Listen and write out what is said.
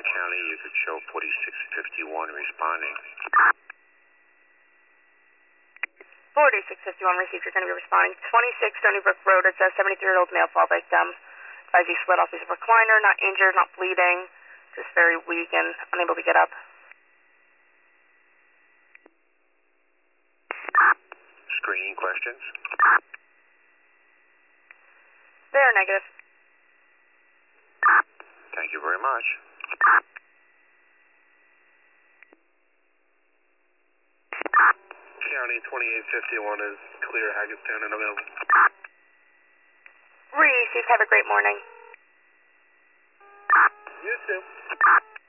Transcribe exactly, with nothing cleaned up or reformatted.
County, you could show forty-six fifty-one responding. forty-six fifty-one received, you're going to be responding. twenty-six Stony Brook Road, it's a seventy-three-year-old male fall victim. As he slid off his recliner, not injured, not bleeding, just very weak and unable to get up. Screening questions? They are negative. Thank you very much. County twenty-eight fifty-one is clear, Hackettstown and available. Received, have a great morning. You too.